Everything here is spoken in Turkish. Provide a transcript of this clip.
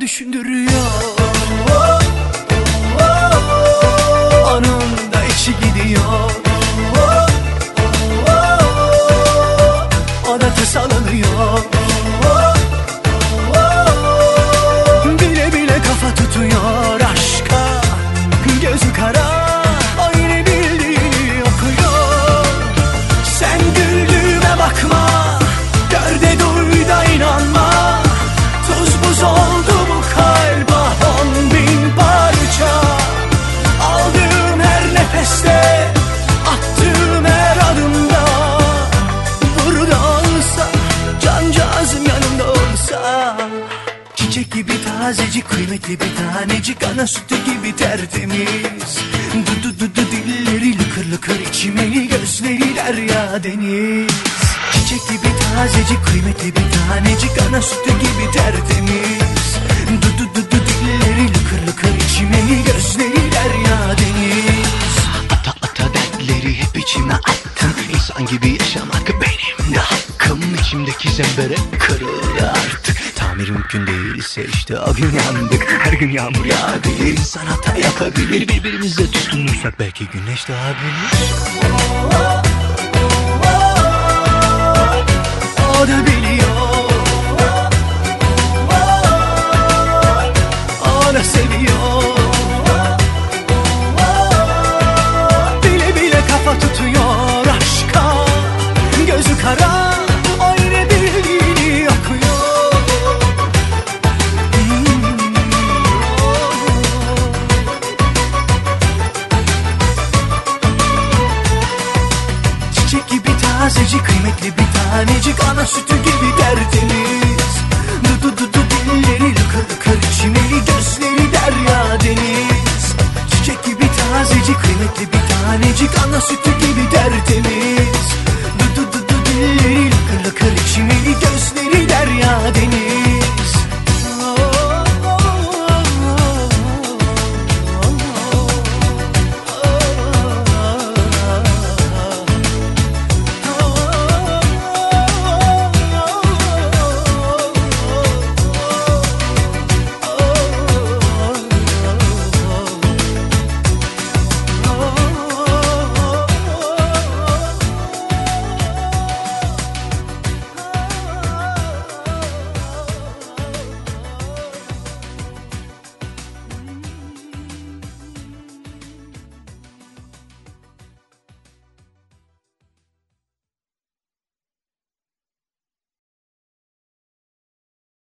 düşündürüyor. Onun da içi gidiyor. O da tasalanıyor. Bile bile kafa tutuyor aşka. Gözü kara, o yine bildiğini okuyor. Sen güldüğüme bakma, gör de duy da inanma. Tuz buz oldu bu kalp, 10.000 parça. Aldığım her nefeste, attığım her adımda. Burada olsa, cancağızım yanımda olsa. Çiçek gibi tazecik, kıymetli bir tanecik, ana sütü gibi tertemiz. Du dilleri lıkır lıkır içimeli, gözleri derya deniz. Çiçek gibi tazecik, kıymetli bir tanecik, ana sütü gibi tertemiz. Du dilleri lıkır lıkır içimeli, gözleri derya deniz. Ata ata dertleri hep içime attım. İnsan gibi yaşamak benim de hakkım. İçimdeki zembere kırıldı artık. Tamir mümkün değilse işte o gün yandık. Her gün yağmur yağabilir, insan hata yapabilir. Birbirimize tutunursak belki güneş doğabilir. O da biliyor, o da seviyor. Bile bile kafa tutuyor aşka. Gözü kara, o yine bildiğini okuyor. Çiçek gibi tazecik, kıymetli bir tanecik, ana sütü gibi tertemiz. Du dilleri lıkır lıkır içimeli, gözleri derya deniz. Çiçek gibi tazecik, kıymetli bir tanecik, ana sütü gibi tertemiz.